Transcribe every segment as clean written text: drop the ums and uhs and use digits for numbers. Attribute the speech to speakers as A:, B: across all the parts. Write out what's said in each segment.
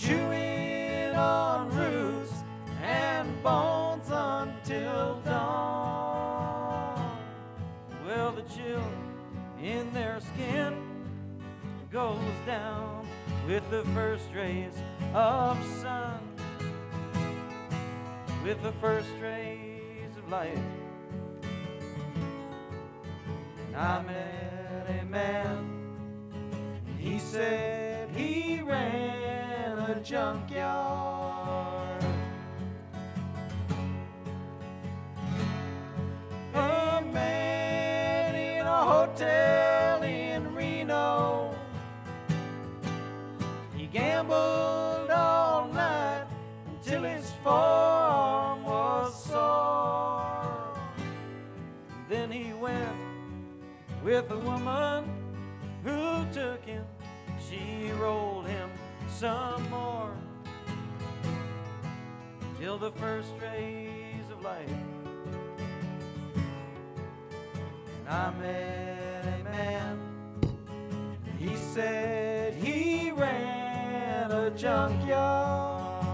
A: chewing on roots and bones until dawn. Well, the chill in their skin goes down with the first rays of sun, with the first rays of light. And I met a man, and he said he ran a junkyard. A man in a hotel in Reno, he gambled all night until his forearm was sore. Then he went with a woman who took him. She rolled him some more till the first rays of light. And I met a man, he said he ran a junkyard.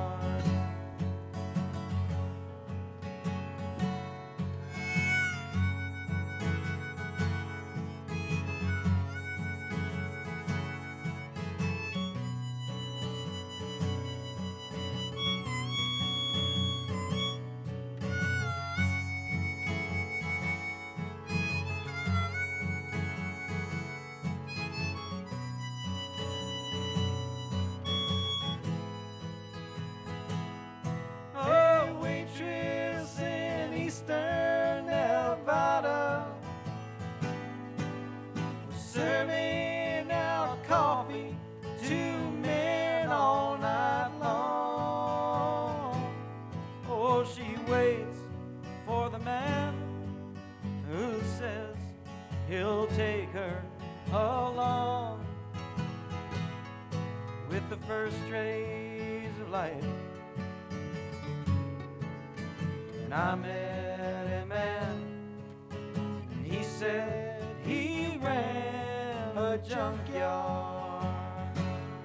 A: Serving out coffee to men all night long. Oh, she waits for the man who says he'll take her along with the first rays of light. And I met a man, and he said he ran a junkyard.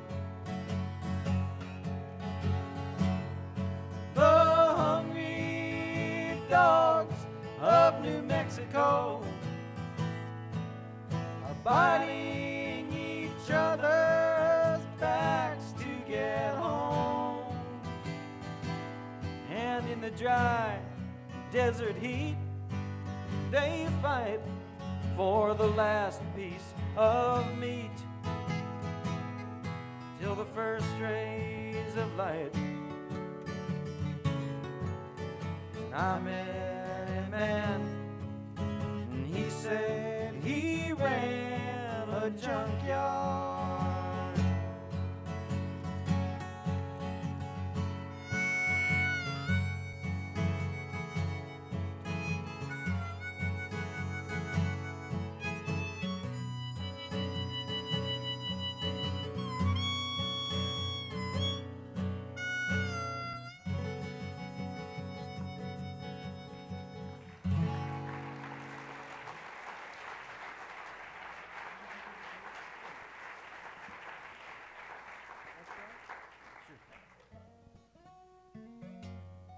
A: The hungry dogs of New Mexico are biting each other's backs to get home. And in the dry desert heat, they fight for the last piece of meat till the first rays of light. And I met a man, and he said he ran a junkyard.